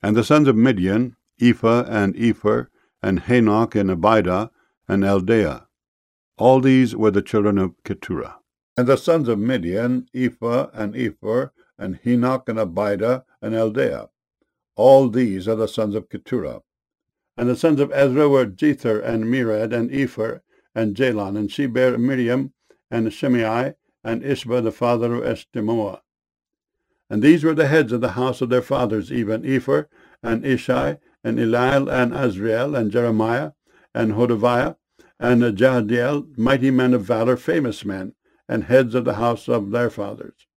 And the sons of Midian, Ephah and Epher, and Hanoch and Abidah, and Eldaah. All these were the children of Keturah. And the sons of Midian, Ephah and Epher, and Hanoch and Abidah, and Eldaah. All these are the sons of Keturah. And the sons of Ezra were Jether, and Mered, and Epher, and Jalon. And she bare Miriam, and Shimei, and Ishba, the father of Eshtemoa. And these were the heads of the house of their fathers, even Epher, and Ishai, and Eliel, and Azriel, and Jeremiah, and Hodaviah, and Jahdiel, mighty men of valor, famous men, and heads of the house of their fathers.